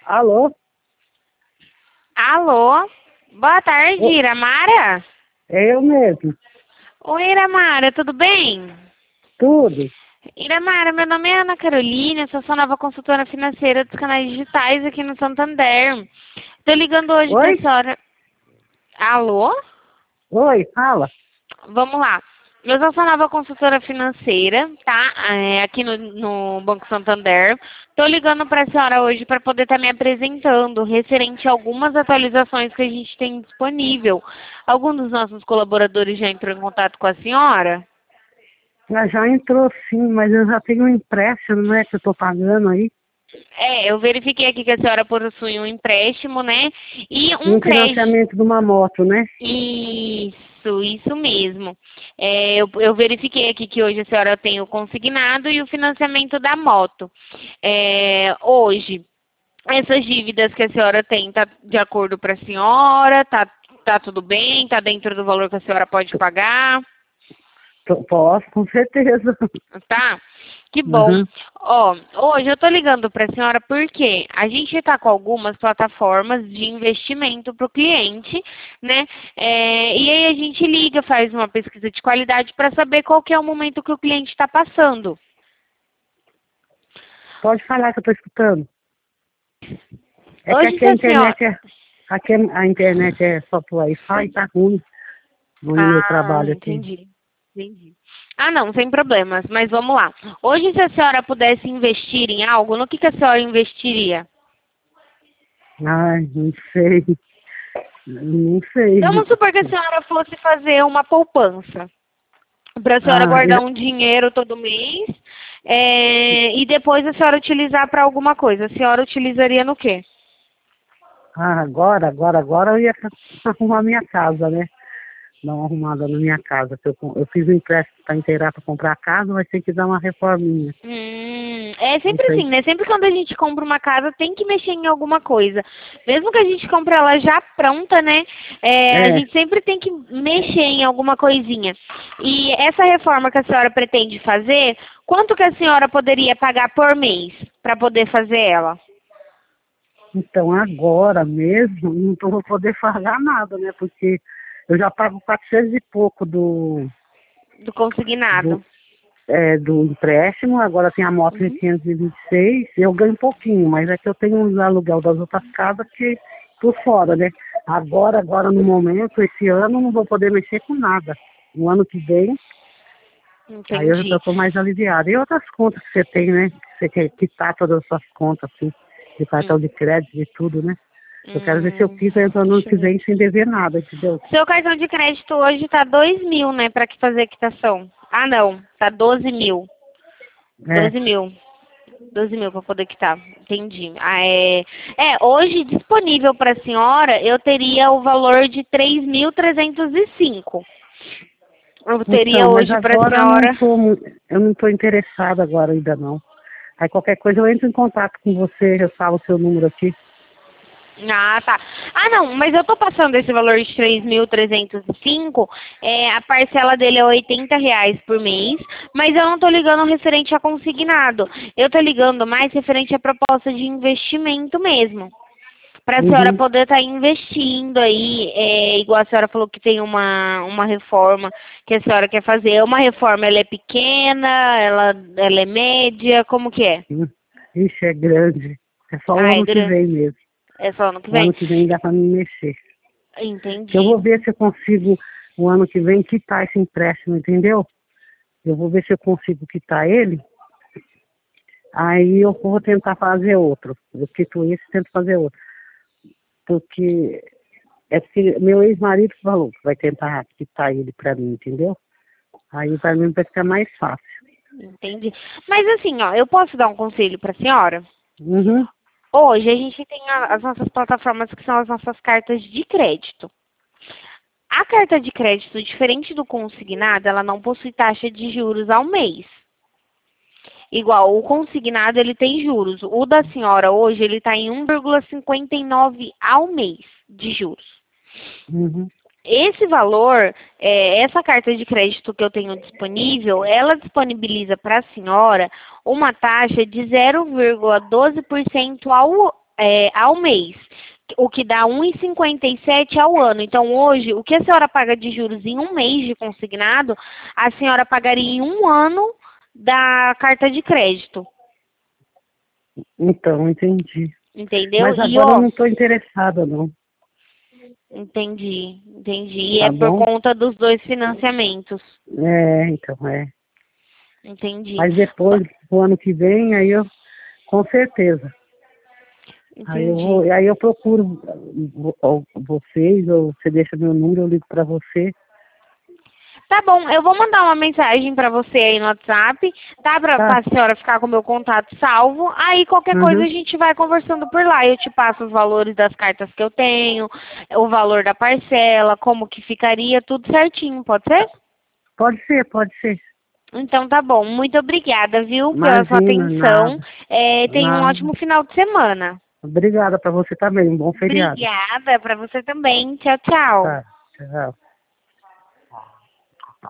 Alô? Alô? Boa tarde, Ô, Iramara? é eu mesmo. Oi, Iramara, tudo bem? Tudo? Iramara, meu nome é Ana Carolina, eu sou sua nova consultora financeira dos canais digitais aqui no Santander. Tô ligando hoje pra Oi? senhora. Alô? Oi, fala. Vamos lá. Eu sou sua nova consultora financeira, tá? Aqui no Banco Santander. Tô ligando pra senhora hoje para poder estar me apresentando referente a algumas atualizações que a gente tem disponível. Algum dos nossos colaboradores já entrou em contato com a senhora? Já entrou sim, mas eu já tenho um empréstimo, não é que eu tô pagando aí? Eu verifiquei aqui que a senhora possui um empréstimo, né? E um Um crédito. financiamento de uma moto, né? Isso mesmo. Eu verifiquei aqui que hoje a senhora tem o consignado e o financiamento da moto. Hoje, essas dívidas que a senhora tem, tá de acordo para a senhora? Tá tudo bem? Tá dentro do valor que a senhora pode pagar? Posso, com certeza. Tá? Que bom. Uhum. Ó, hoje eu tô ligando para a senhora porque a gente está com algumas plataformas de investimento para o cliente, né? E aí a gente liga, faz uma pesquisa de qualidade para saber qual que é o momento que o cliente está passando. Pode falar que eu tô escutando. É que Hoje aqui se a a senhora... internet é. Aqui a internet é só por Wi-Fi, tá ruim no meu Ah, trabalho aqui. entendi. Ah, não, sem problemas, mas vamos lá. Hoje, se a senhora pudesse investir em algo, no que a senhora investiria? Ai, não sei. Não sei. Vamos supor que a senhora fosse fazer uma poupança, para a senhora Ah, guardar um dinheiro todo mês, e depois a senhora utilizar para alguma coisa. A senhora utilizaria no quê? agora eu ia arrumar minha casa, né? Dar uma arrumada na minha casa. Eu fiz um empréstimo para inteirar para comprar a casa, vai ter que dar uma reforminha. É Não sempre assim, sei. né? Sempre quando a gente compra uma casa, tem que mexer em alguma coisa. Mesmo que a gente compre ela já pronta, né? A É, gente sempre tem que mexer em alguma coisinha. E essa reforma que a senhora pretende fazer, quanto que a senhora poderia pagar por mês para poder fazer ela? então agora mesmo não vou poder pagar nada, né? Porque eu já pago 400 e pouco Do do, consignado. do empréstimo, agora tem a moto de Uhum. 526, eu ganho um pouquinho, mas é que eu tenho uns aluguel das outras casas que por fora, né? Agora no momento, esse ano, não vou poder mexer com nada. No ano que vem, aí eu já Entendi. estou mais aliviada. E outras contas que você tem, né? Que você quer quitar todas as suas contas, assim, de cartão Hum, de crédito e tudo, né? Eu quero ver se eu hum, quito entrar no ano deixa eu que ver. vem sem dever nada, entendeu? Seu cartão de crédito hoje tá 2.000, né, para que fazer a quitação? Ah, não, tá 12.000. É, 12.000. 12.000 para poder quitar. Entendi. Hoje disponível para a senhora, eu teria o valor de 3.305. Eu teria então, mas hoje para a agora senhora. eu não tô interessada agora ainda não. Aí qualquer coisa eu entro em contato com você, eu falo o seu número aqui. Ah, tá. Ah, não, mas eu tô passando esse valor de 3.305. A parcela dele é R$ 80 por mês, mas eu não tô ligando referente a consignado. Eu tô ligando mais referente à proposta de investimento mesmo. Para a senhora Uhum. poder estar investindo aí, igual a senhora falou que tem uma reforma que a senhora quer fazer. É uma reforma, ela é pequena, ela é média, como que é? Ixi, é grande. É só o Ah, é ano que grande. vem mesmo. É só ano que O vem? ano que vem dá para me mexer. Que eu Entendi. vou ver se eu consigo, o ano que vem, quitar esse empréstimo, entendeu? Eu vou ver se eu consigo quitar ele. Aí eu vou tentar fazer outro. Eu quito esse e tento fazer outro. Porque é porque meu ex-marido falou que vai tentar quitar ele para mim, entendeu? Aí para mim vai ficar mais fácil. Entendi. Mas assim, ó, eu posso dar um conselho para a senhora? Uhum, Hoje a gente tem as nossas plataformas que são as nossas cartas de crédito. A carta de crédito, diferente do consignado, ela não possui taxa de juros ao mês. Igual, o consignado ele tem juros. O da senhora hoje ele está em 1,59 ao mês de juros. uhum. Esse valor, essa carta de crédito que eu tenho disponível, ela disponibiliza para a senhora uma taxa de 0,12% ao mês, o que dá 1,57 ao ano. Então, hoje, o que a senhora paga de juros em um mês de consignado, a senhora pagaria em um ano da carta de crédito. Então, entendi. Entendeu? Mas E, agora eu ó, não estou interessada, não. entendi. E Tá é por bom? conta dos dois financiamentos. Então, é. Entendi. Mas depois, o ano que vem, aí eu, com certeza. Entendi. Aí eu procuro vocês, ou você deixa meu número, eu ligo para você. Tá bom, eu vou mandar uma mensagem pra você aí no WhatsApp, tá? Pra Tá? senhora ficar com o meu contato salvo. Aí qualquer coisa Uhum. a gente vai conversando por lá. Eu te passo os valores das cartas que eu tenho, o valor da parcela, como que ficaria, tudo certinho, pode ser? Pode ser, pode ser. Então tá bom. Muito obrigada, viu, pela sua Imagina, atenção. nada, Tenha um nada. ótimo final de semana. Obrigada para você também, um bom feriado. Obrigada pra você também. Tchau, tchau. Tá, tchau.